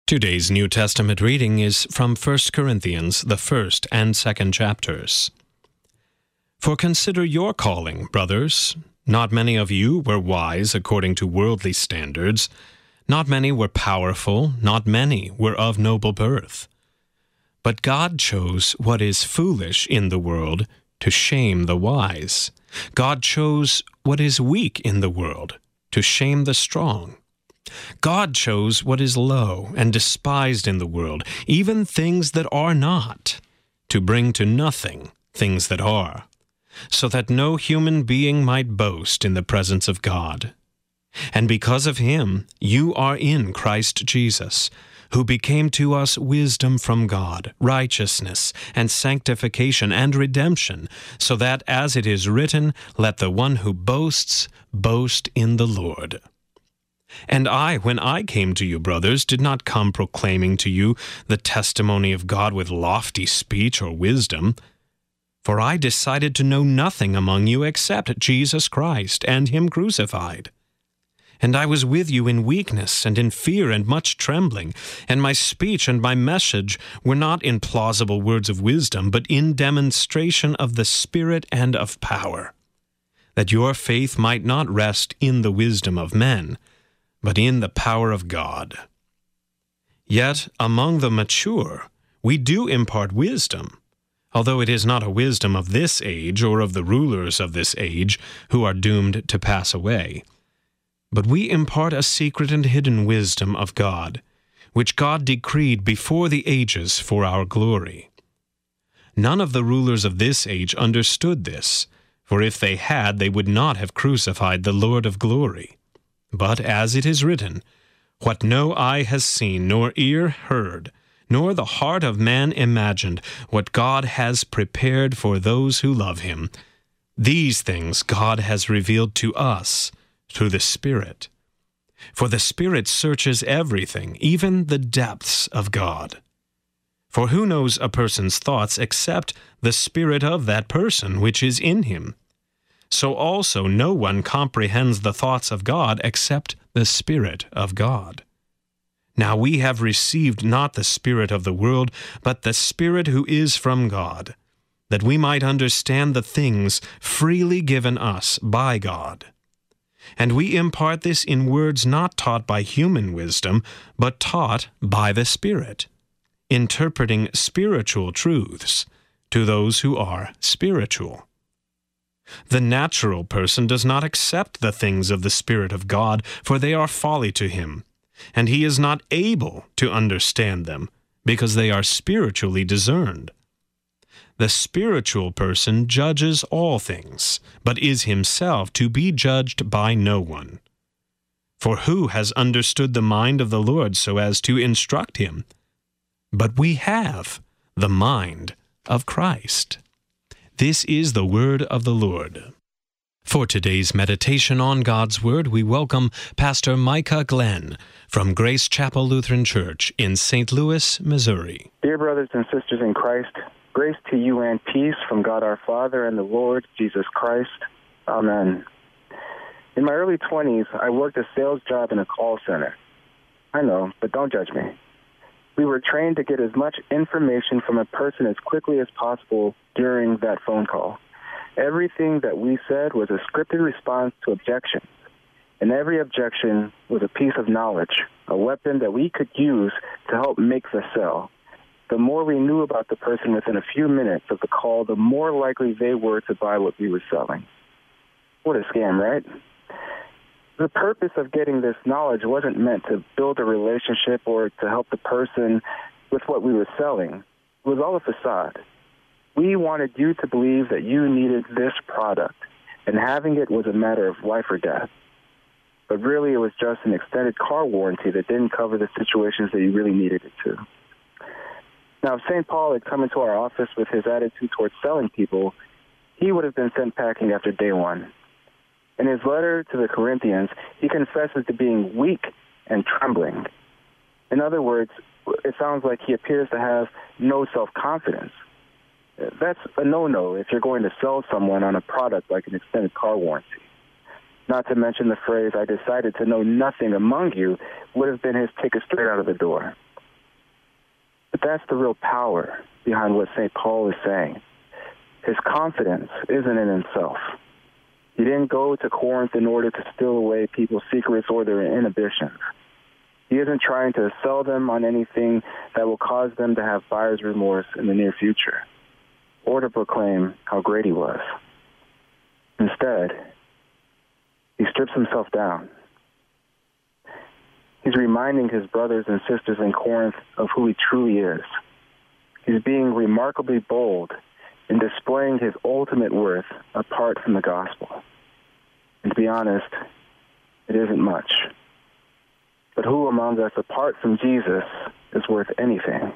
Today's New Testament reading is from 1 Corinthians, the 1st and 2nd chapters. For consider your calling, brothers. Not many of you were wise according to worldly standards. Not many were powerful. Not many were of noble birth. But God chose what is foolish in the world to shame the wise. God chose what is weak in the world to shame the strong. God chose what is low and despised in the world, even things that are not, to bring to nothing things that are, so that no human being might boast in the presence of God. And because of him, you are in Christ Jesus, who became to us wisdom from God, righteousness and sanctification and redemption, so that, as it is written, let the one who boasts boast in the Lord. And I, when I came to you, brothers, did not come proclaiming to you the testimony of God with lofty speech or wisdom. For I decided to know nothing among you except Jesus Christ and him crucified. And I was with you in weakness and in fear and much trembling, and my speech and my message were not in plausible words of wisdom, but in demonstration of the Spirit and of power, that your faith might not rest in the wisdom of men, but in the power of God. Yet among the mature we do impart wisdom, although it is not a wisdom of this age or of the rulers of this age who are doomed to pass away. But we impart a secret and hidden wisdom of God, which God decreed before the ages for our glory. None of the rulers of this age understood this, for if they had, they would not have crucified the Lord of glory. But as it is written, what no eye has seen, nor ear heard, nor the heart of man imagined, what God has prepared for those who love him, these things God has revealed to us through the Spirit. For the Spirit searches everything, even the depths of God. For who knows a person's thoughts except the spirit of that person which is in him? So also no one comprehends the thoughts of God except the Spirit of God. Now we have received not the spirit of the world, but the Spirit who is from God, that we might understand the things freely given us by God. And we impart this in words not taught by human wisdom, but taught by the Spirit, interpreting spiritual truths to those who are spiritual. The natural person does not accept the things of the Spirit of God, for they are folly to him, and he is not able to understand them, because they are spiritually discerned. The spiritual person judges all things, but is himself to be judged by no one. For who has understood the mind of the Lord so as to instruct him? But we have the mind of Christ. This is the word of the Lord. For today's meditation on God's Word, we welcome Pastor Micah Glenn from Grace Chapel Lutheran Church in St. Louis, Missouri. Dear brothers and sisters in Christ, grace to you and peace from God our Father and the Lord Jesus Christ. Amen. In my early 20s, I worked a sales job in a call center. I know, but don't judge me. We were trained to get as much information from a person as quickly as possible during that phone call. Everything that we said was a scripted response to objections, and every objection was a piece of knowledge, a weapon that we could use to help make the sale. The more we knew about the person within a few minutes of the call, the more likely they were to buy what we were selling. What a scam, right? The purpose of getting this knowledge wasn't meant to build a relationship or to help the person with what we were selling. It was all a facade. We wanted you to believe that you needed this product, and having it was a matter of life or death. But really, it was just an extended car warranty that didn't cover the situations that you really needed it to. Now, if St. Paul had come into our office with his attitude towards selling people, he would have been sent packing after day one. In his letter to the Corinthians, he confesses to being weak and trembling. In other words, it sounds like he appears to have no self-confidence. That's a no-no if you're going to sell someone on a product like an extended car warranty. Not to mention the phrase, "I decided to know nothing among you," would have been his ticket straight out of the door. But that's the real power behind what St. Paul is saying. His confidence isn't in himself. He didn't go to Corinth in order to steal away people's secrets or their inhibitions. He isn't trying to sell them on anything that will cause them to have buyer's remorse in the near future, or to proclaim how great he was. Instead, he strips himself down. He's reminding his brothers and sisters in Corinth of who he truly is. He's being remarkably bold in displaying his ultimate worth apart from the gospel. And to be honest, it isn't much. But who among us, apart from Jesus, is worth anything?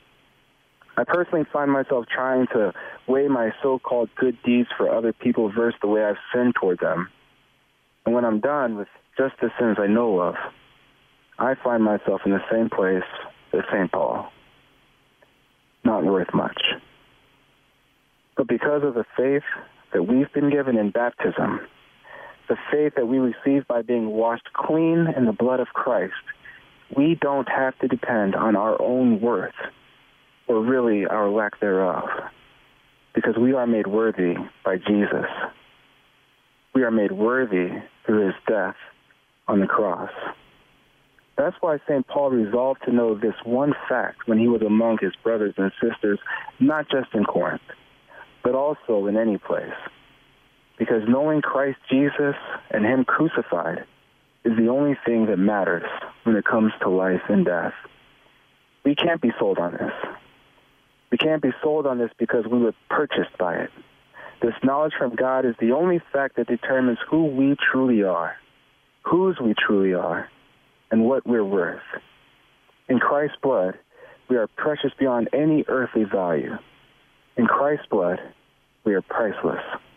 I personally find myself trying to weigh my so-called good deeds for other people versus the way I've sinned toward them. And when I'm done with just the sins I know of, I find myself in the same place as St. Paul. Not worth much. But because of the faith that we've been given in baptism, the faith that we receive by being washed clean in the blood of Christ, we don't have to depend on our own worth, or really our lack thereof, because we are made worthy by Jesus. We are made worthy through his death on the cross. That's why St. Paul resolved to know this one fact when he was among his brothers and sisters, not just in Corinth, but also in any place. Because knowing Christ Jesus and him crucified is the only thing that matters when it comes to life and death. We can't be sold on this. We can't be sold on this because we were purchased by it. This knowledge from God is the only fact that determines who we truly are, whose we truly are, and what we're worth. In Christ's blood, we are precious beyond any earthly value. In Christ's blood, we are priceless.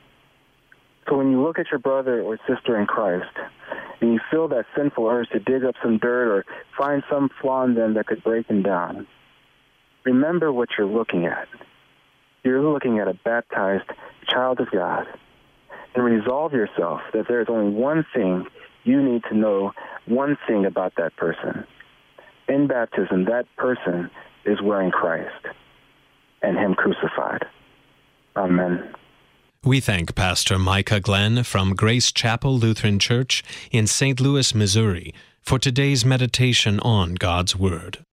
So when you look at your brother or sister in Christ, and you feel that sinful urge to dig up some dirt or find some flaw in them that could break them down, remember what you're looking at. You're looking at a baptized child of God. And resolve yourself that there is only one thing you need to know, one thing about that person. In baptism, that person is wearing Christ and him crucified. Amen. We thank Pastor Micah Glenn from Grace Chapel Lutheran Church in St. Louis, Missouri, for today's meditation on God's Word.